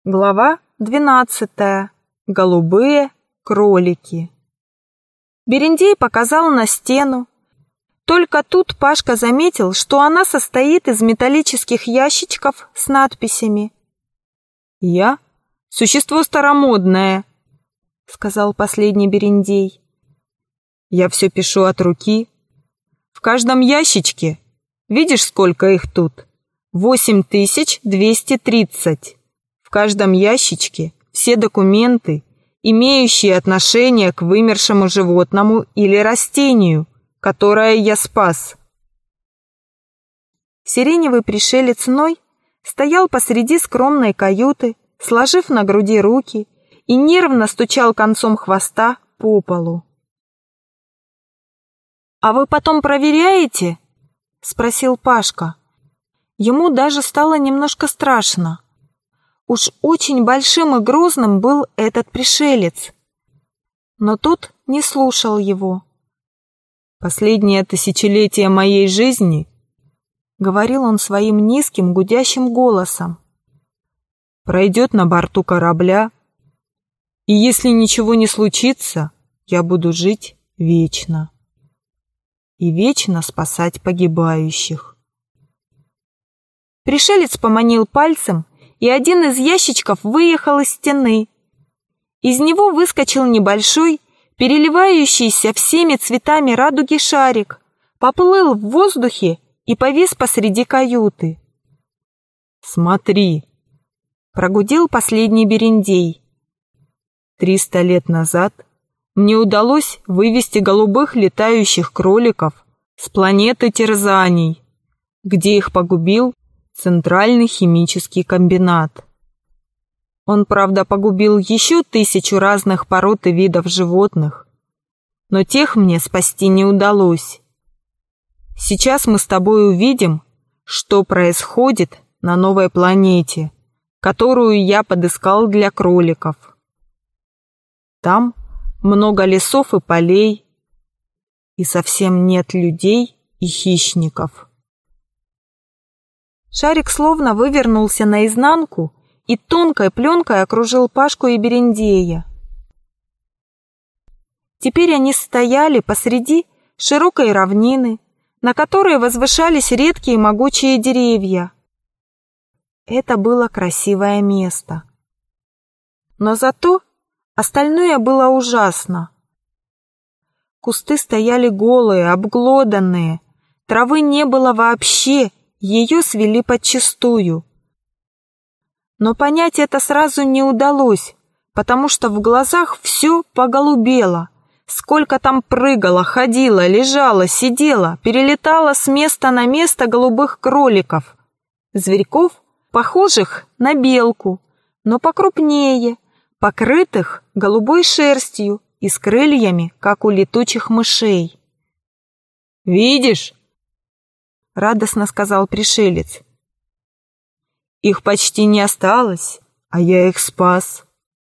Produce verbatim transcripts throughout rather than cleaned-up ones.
Глава двенадцатая. Голубые кролики. Берендей показал на стену. Только тут Пашка заметил, что она состоит из металлических ящичков с надписями. «Я — существо старомодное», — сказал последний Берендей. «Я все пишу от руки. В каждом ящичке, видишь, сколько их тут? Восемь тысяч двести тридцать. В каждом ящичке все документы, имеющие отношение к вымершему животному или растению, которое я спас». Сиреневый пришелец Ной стоял посреди скромной каюты, сложив на груди руки, и нервно стучал концом хвоста по полу. «А вы потом проверяете?» — спросил Пашка. Ему даже стало немножко страшно. Уж очень большим и грозным был этот пришелец. Но тот не слушал его. «Последнее тысячелетие моей жизни», — говорил он своим низким гудящим голосом, «пройдет на борту корабля, и если ничего не случится, я буду жить вечно и вечно спасать погибающих». Пришелец поманил пальцем, и один из ящичков выехал из стены. Из него выскочил небольшой, переливающийся всеми цветами радуги шарик, поплыл в воздухе и повис посреди каюты. «Смотри!» — прогудел последний Берендей. «Триста лет назад мне удалось вывести голубых летающих кроликов с планеты терзаний, где их погубил Центральный химический комбинат. Он, правда, погубил еще тысячу разных пород и видов животных, но тех мне спасти не удалось. Сейчас мы с тобой увидим, что происходит на новой планете, которую я подыскал для кроликов. Там много лесов и полей, и совсем нет людей и хищников». Шарик словно вывернулся наизнанку и тонкой пленкой окружил Пашку и Берендея. Теперь они стояли посреди широкой равнины, на которой возвышались редкие могучие деревья. Это было красивое место. Но зато остальное было ужасно. Кусты стояли голые, обглоданные, травы не было вообще, ее свели подчистую. Но понять это сразу не удалось, потому что в глазах все поголубело. Сколько там прыгало, ходило, лежало, сидело, перелетало с места на место голубых кроликов. Зверьков, похожих на белку, но покрупнее, покрытых голубой шерстью и с крыльями, как у летучих мышей. «Видишь?» — радостно сказал пришелец. «Их почти не осталось, а я их спас».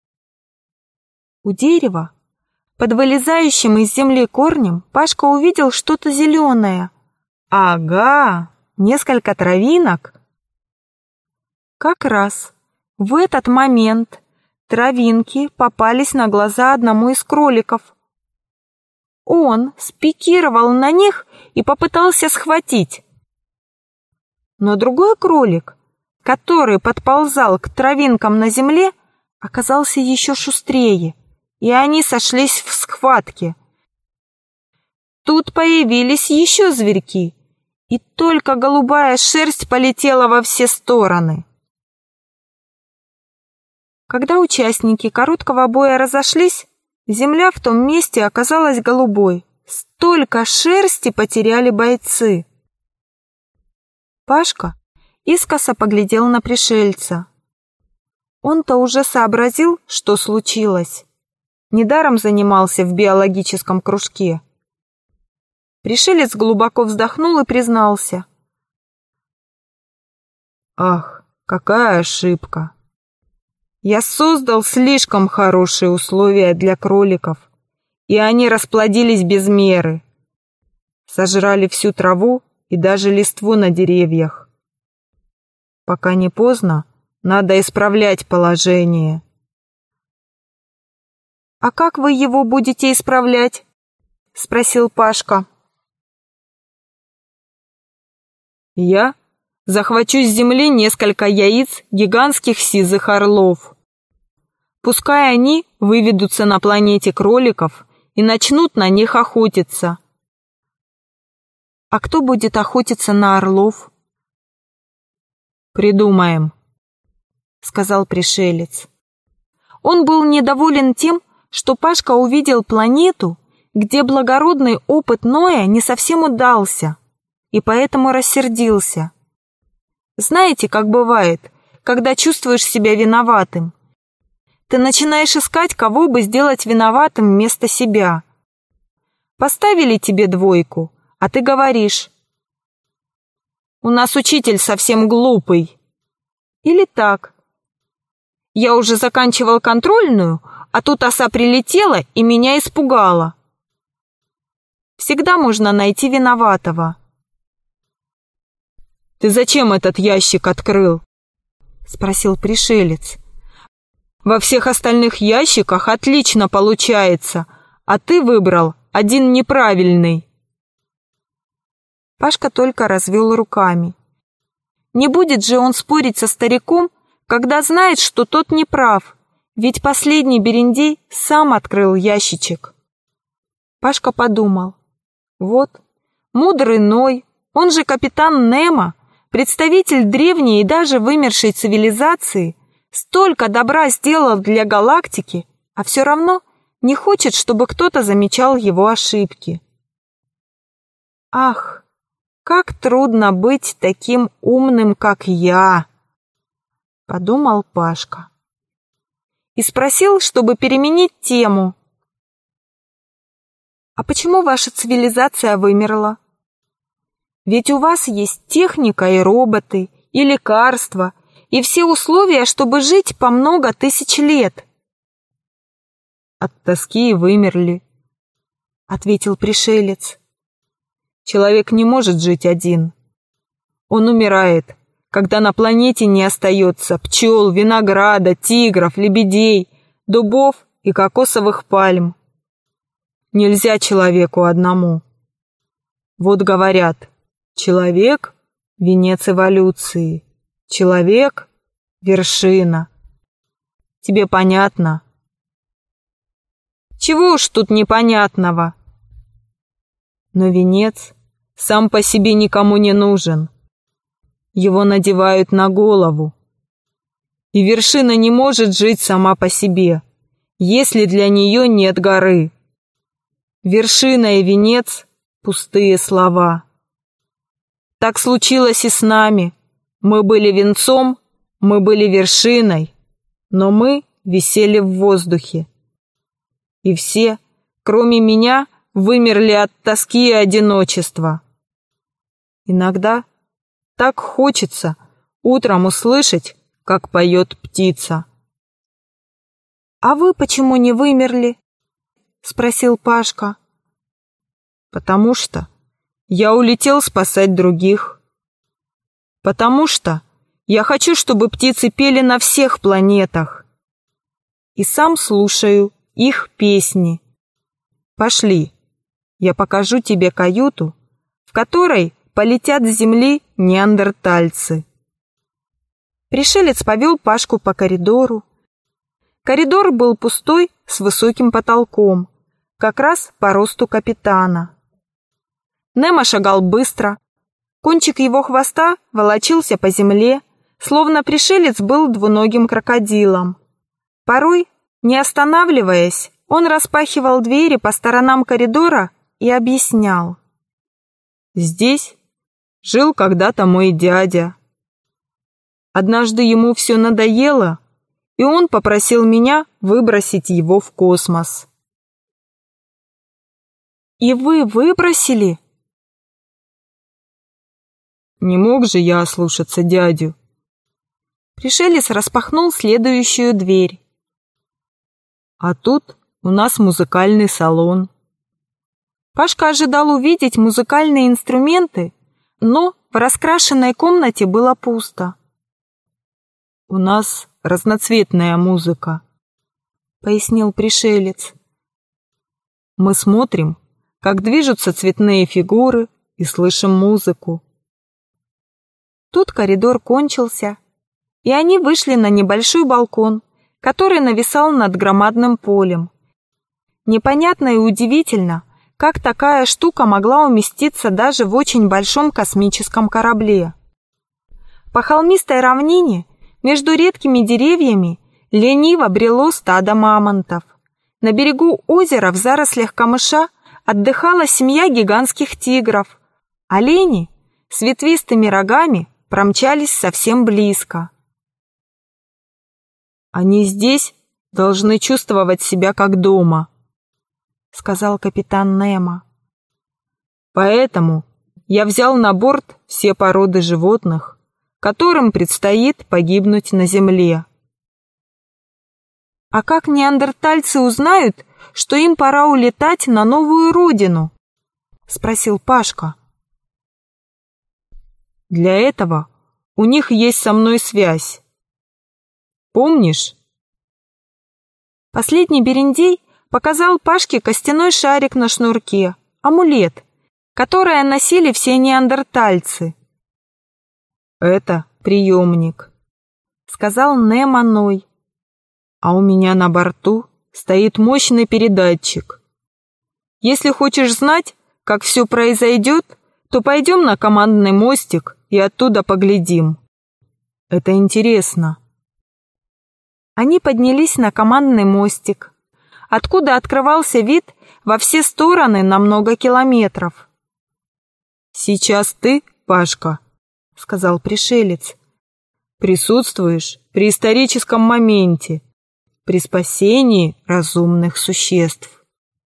У дерева, под вылезающим из земли корнем, Пашка увидел что-то зеленое. Ага, несколько травинок. Как раз в этот момент травинки попались на глаза одному из кроликов. Он спикировал на них и попытался схватить. Но другой кролик, который подползал к травинкам на земле, оказался еще шустрее, и они сошлись в схватке. Тут появились еще зверьки, и только голубая шерсть полетела во все стороны. Когда участники короткого боя разошлись, земля в том месте оказалась голубой. Столько шерсти потеряли бойцы. Пашка искоса поглядел на пришельца. Он-то уже сообразил, что случилось. Недаром занимался в биологическом кружке. Пришелец глубоко вздохнул и признался. «Ах, какая ошибка! Я создал слишком хорошие условия для кроликов, и они расплодились без меры. Сожрали всю траву и даже листву на деревьях. Пока не поздно, Надо исправлять положение». «А как вы его будете исправлять?» — спросил Пашка. «Я захвачу с земли несколько яиц гигантских сизых орлов. Пускай они выведутся на планете кроликов и начнут на них охотиться». «А кто будет охотиться на орлов?» «Придумаем», — сказал пришелец. Он был недоволен тем, что Пашка увидел планету, где благородный опыт Ноя не совсем удался, и поэтому рассердился. Знаете, как бывает, когда чувствуешь себя виноватым? Ты начинаешь искать, кого бы сделать виноватым вместо себя. Поставили тебе двойку, а ты говоришь: «У нас учитель совсем глупый». Или так: «Я уже заканчивал контрольную, а тут оса прилетела и меня испугала». Всегда можно найти виноватого. «Ты зачем этот ящик открыл?» — спросил пришелец. «Во всех остальных ящиках отлично получается, а ты выбрал один неправильный». Пашка только развел руками. Не будет же он спорить со стариком, когда знает, что тот не прав, ведь последний берендей сам открыл ящичек. Пашка подумал: вот, мудрый Ной, он же капитан Немо, представитель древней и даже вымершей цивилизации, столько добра сделал для галактики, а все равно не хочет, чтобы кто-то замечал его ошибки. Ах, как трудно быть таким умным, как я, подумал Пашка. И спросил, чтобы переменить тему: «А почему ваша цивилизация вымерла? Ведь у вас есть техника и роботы, и лекарства, и все условия, чтобы жить по много тысяч лет». «От тоски и вымерли», — ответил пришелец. «Человек не может жить один. Он умирает, когда на планете не остается пчел, винограда, тигров, лебедей, дубов и кокосовых пальм. Нельзя человеку одному. Вот говорят, человек — венец эволюции, человек — вершина. Тебе понятно?» «Чего уж тут непонятного?» Но венец сам по себе никому не нужен. Его надевают на голову. И вершина не может жить сама по себе, если для нее нет горы. Вершина и венец — пустые слова. Так случилось и с нами. Мы были венцом, мы были вершиной, но мы висели в воздухе. И все, кроме меня, вымерли от тоски и одиночества. Иногда так хочется утром услышать, как поет птица. «А вы почему не вымерли?» — спросил Пашка. «Потому что я улетел спасать других. Потому что я хочу, чтобы птицы пели на всех планетах. И сам слушаю их песни. Пошли, я покажу тебе каюту, в которой полетят с земли неандертальцы». Пришелец повел Пашку по коридору. Коридор был пустой, с высоким потолком, как раз по росту капитана. Немо шагал быстро. Кончик его хвоста волочился по земле, словно пришелец был двуногим крокодилом. Порой, не останавливаясь, он распахивал двери по сторонам коридора и объяснял: «Здесь жил когда-то мой дядя. Однажды ему все надоело, и он попросил меня выбросить его в космос». «И вы выбросили?» Не мог же я ослушаться дядю. Пришелец распахнул следующую дверь. А тут у нас музыкальный салон. Пашка ожидал увидеть музыкальные инструменты, но в раскрашенной комнате было пусто. «У нас разноцветная музыка», — пояснил пришелец. «Мы смотрим, как движутся цветные фигуры, и слышим музыку». Тут коридор кончился, и они вышли на небольшой балкон, который нависал над громадным полем. Непонятно и удивительно, как такая штука могла уместиться даже в очень большом космическом корабле. По холмистой равнине между редкими деревьями лениво брело стадо мамонтов. На берегу озера в зарослях камыша отдыхала семья гигантских тигров. Олени с ветвистыми рогами промчались совсем близко. «Они здесь должны чувствовать себя как дома», — сказал капитан Немо. «Поэтому я взял на борт все породы животных, которым предстоит погибнуть на земле». «А как неандертальцы узнают, что им пора улетать на новую родину?» — спросил Пашка. «Для этого у них есть со мной связь. Помнишь?» Последний берендей показал Пашке костяной шарик на шнурке, амулет, который носили все неандертальцы. «Это приемник», — сказал Немо Ной. «А у меня на борту стоит мощный передатчик. Если хочешь знать, как все произойдет, то пойдем на командный мостик и оттуда поглядим. Это интересно». Они поднялись на командный мостик, откуда открывался вид во все стороны на много километров. «Сейчас ты, Пашка, — сказал пришелец, — присутствуешь при историческом моменте, при спасении разумных существ».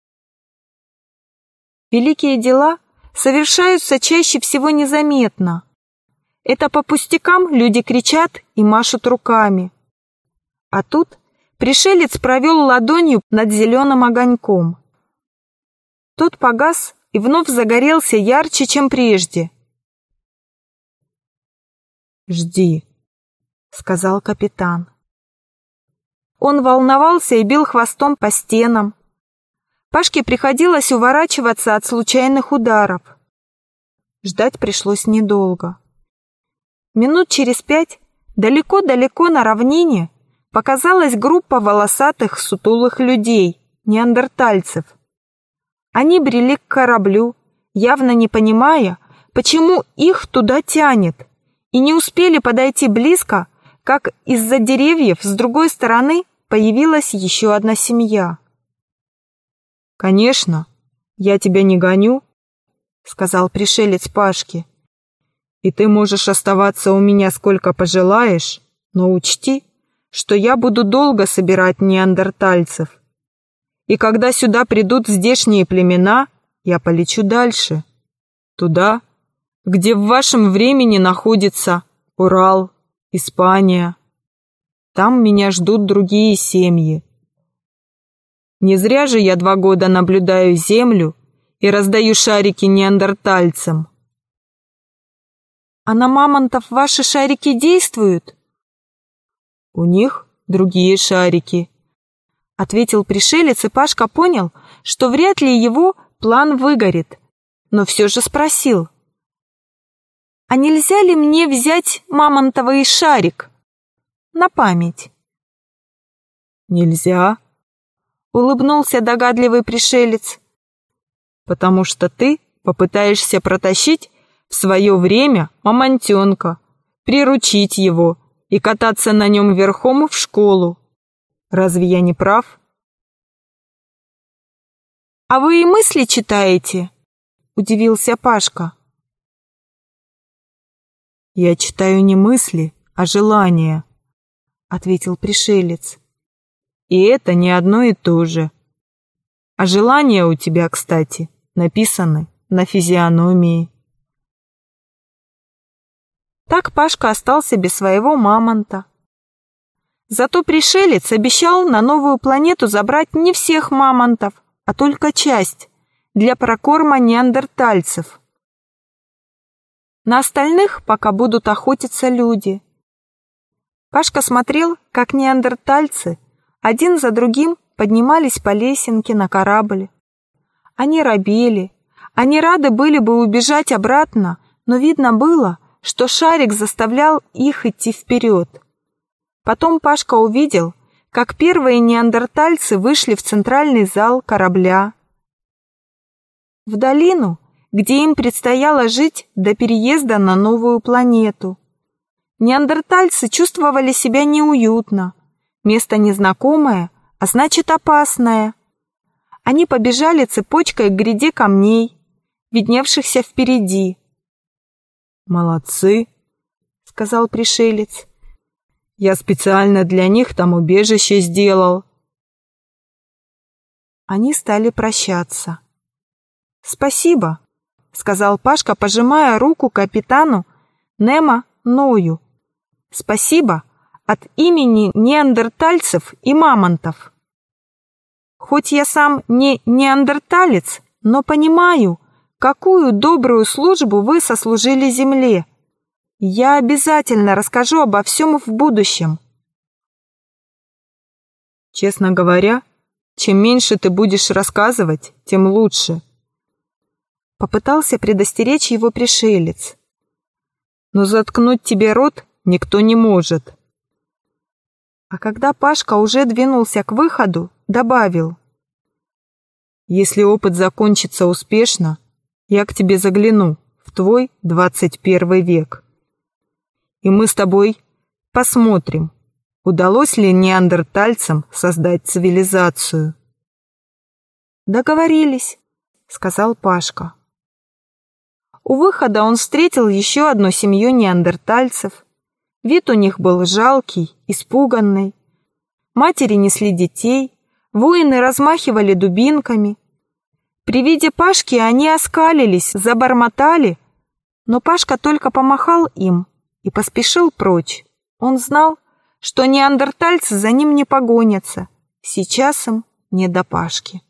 Великие дела совершаются чаще всего незаметно. Это по пустякам люди кричат и машут руками. А тут пришелец провел ладонью над зеленым огоньком. Тот погас и вновь загорелся ярче, чем прежде. «Жди», — сказал капитан. Он волновался и бил хвостом по стенам. Пашке приходилось уворачиваться от случайных ударов. Ждать пришлось недолго. Минут через пять далеко-далеко на равнине показалась группа волосатых сутулых людей, неандертальцев. Они брели к кораблю, явно не понимая, почему их туда тянет, и не успели подойти близко, как из-за деревьев с другой стороны появилась еще одна семья. «Конечно, я тебя не гоню», — сказал пришелец Пашке. «И ты можешь оставаться у меня сколько пожелаешь, но учти, что я буду долго собирать неандертальцев. И когда сюда придут здешние племена, я полечу дальше, туда, где в вашем времени находится Урал, Испания. Там меня ждут другие семьи. Не зря же я два года наблюдаю Землю и раздаю шарики неандертальцам». «А на мамонтов ваши шарики действуют?» «У них другие шарики», — ответил пришелец, и Пашка понял, что вряд ли его план выгорит, но все же спросил: «А нельзя ли мне взять мамонтовый шарик на память?» «Нельзя», — улыбнулся догадливый пришелец, «потому что ты попытаешься протащить в свое время мамонтенка, приручить его и кататься на нем верхом в школу. Разве я не прав?» «А вы и мысли читаете?» — удивился Пашка. «Я читаю не мысли, а желания», — ответил пришелец. «И это не одно и то же. А желания у тебя, кстати, написаны на физиономии». Так Пашка остался без своего мамонта. Зато пришелец обещал на новую планету забрать не всех мамонтов, а только часть, для прокорма неандертальцев. На остальных пока будут охотиться люди. Пашка смотрел, как неандертальцы один за другим поднимались по лесенке на корабль. Они робели, они рады были бы убежать обратно, но видно было, что шарик заставлял их идти вперед. Потом Пашка увидел, как первые неандертальцы вышли в центральный зал корабля. В долину, где им предстояло жить до переезда на новую планету. Неандертальцы чувствовали себя неуютно. Место незнакомое, а значит опасное. Они побежали цепочкой к гряде камней, видневшихся впереди. «Молодцы», — сказал пришелец. «Я специально для них там убежище сделал». Они стали прощаться. «Спасибо», — сказал Пашка, пожимая руку капитану Немо Ною. «Спасибо от имени неандертальцев и мамонтов. Хоть я сам не неандерталец, но понимаю, какую добрую службу вы сослужили земле. Я обязательно расскажу обо всем в будущем». «Честно говоря, чем меньше ты будешь рассказывать, тем лучше», — попытался предостеречь его пришелец. «Но заткнуть тебе рот никто не может». А когда Пашка уже двинулся к выходу, добавил: «Если опыт закончится успешно, я к тебе загляну в твой двадцать первый век. И мы с тобой посмотрим, удалось ли неандертальцам создать цивилизацию». «Договорились», — сказал Пашка. У выхода он встретил еще одну семью неандертальцев. Вид у них был жалкий, испуганный. Матери несли детей, воины размахивали дубинками. При виде Пашки они оскалились, забормотали, но Пашка только помахал им и поспешил прочь. Он знал, что неандертальцы за ним не погонятся. Сейчас им не до Пашки.